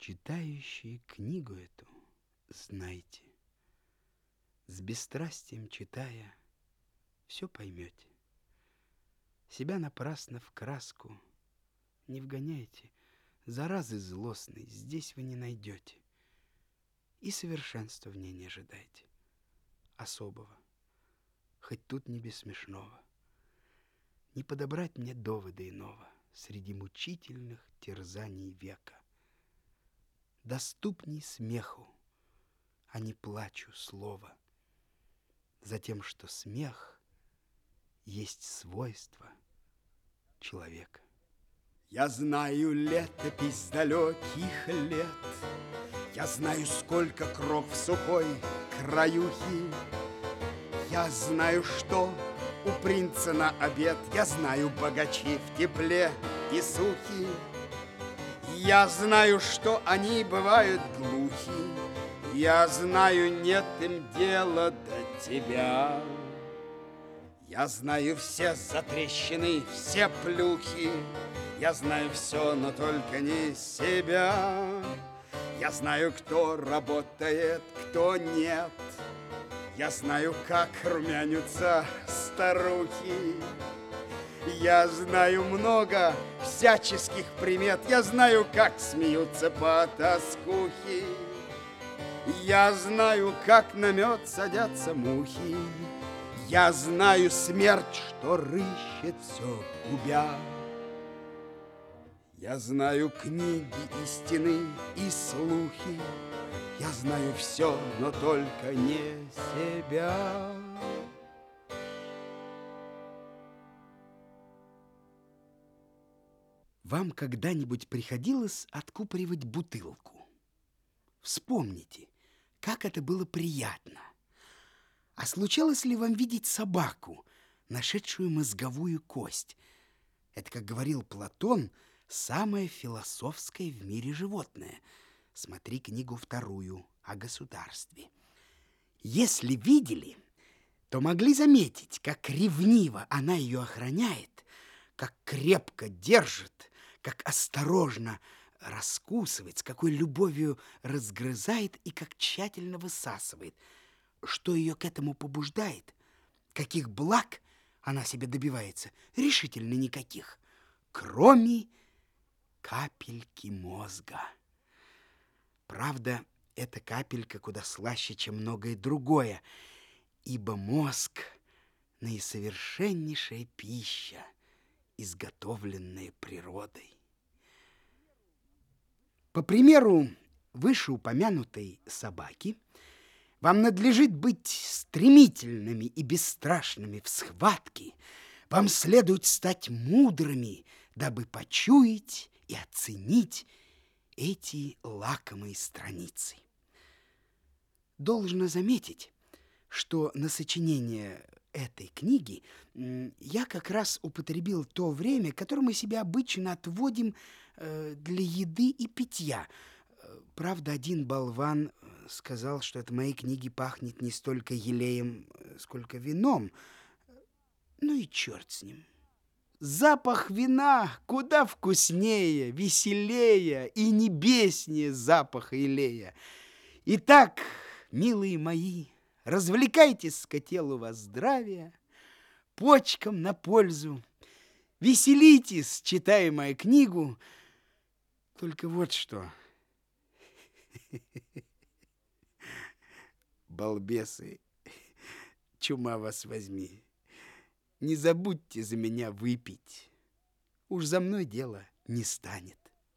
Читающие книгу эту, знайте, с бесстрастием читая, все поймете. Себя напрасно в краску не вгоняйте, заразы злостной здесь вы не найдете. И совершенства в ней не ожидайте, особого, хоть тут не без смешного. Не подобрать мне довода иного среди мучительных терзаний века. Доступней смеху, а не плачу слова, за тем, что смех есть свойство человека. Я знаю летопись далеких лет, я знаю, сколько кров в сухой краюхи, я знаю, что у принца на обед, я знаю, богачи в тепле и сухи. Я знаю, что они бывают глухи, я знаю, нет им дела до тебя. Я знаю все затрещины, все плюхи, я знаю все, но только не себя. Я знаю, кто работает, кто нет, я знаю, как румянятся старухи. Я знаю много всяческих примет, я знаю, как смеются потаскухи. Я знаю, как на мед садятся мухи. Я знаю смерть, что рыщет все губя. Я знаю книги истины и слухи. Я знаю все, но только не себя. Вам когда-нибудь приходилось откупоривать бутылку? Вспомните, как это было приятно. А случалось ли вам видеть собаку, нашедшую мозговую кость? Это, как говорил Платон, самое философское в мире животное. Смотри книгу 2 о государстве. Если видели, то могли заметить, как ревниво она ее охраняет, как крепко держит, как осторожно раскусывает, с какой любовью разгрызает и как тщательно высасывает. Что ее к этому побуждает? Каких благ она себе добивается? Решительно никаких, кроме капельки мозга. Правда, эта капелька куда слаще, чем многое другое, ибо мозг — наисовершеннейшая пища, изготовленная природой. По примеру вышеупомянутой собаки, вам надлежит быть стремительными и бесстрашными в схватке. Вам следует стать мудрыми, дабы почуять и оценить эти лакомые страницы. Должно заметить, что на сочинение этой книги я как раз употребил то время, которое мы себе обычно отводим для еды и питья. Правда, один болван сказал, что от моей книги пахнет не столько елеем, сколько вином. Ну и черт с ним. Запах вина куда вкуснее, веселее и небеснее запаха елея. Итак, милые мои, развлекайтесь, ко телу во здравие, почкам на пользу, веселитесь, читая мою книгу. Только вот что, балбесы, чума вас возьми, не забудьте за меня выпить, уж за мной дело не станет.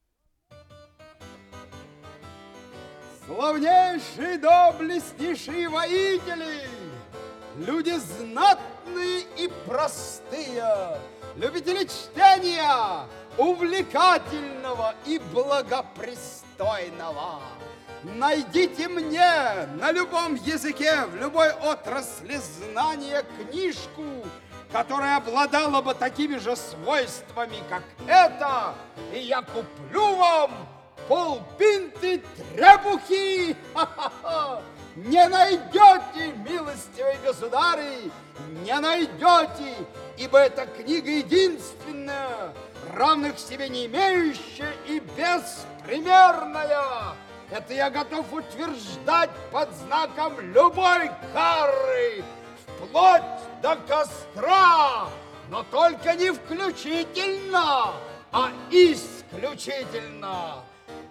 Славнейшие, доблестнейшие воители, люди знатные и простые, любители чтения, увлекательного и благопристойного. Найдите мне на любом языке, в любой отрасли знания книжку, которая обладала бы такими же свойствами, как эта, и я куплю вам полпинты требухи. Ха-ха-ха! Не найдете, милостивые государи, не найдете, ибо эта книга единственная, равных себе не имеющая и без беспримерная. Это я готов утверждать под знаком любой кары, вплоть до костра, но только не включительно, а исключительно.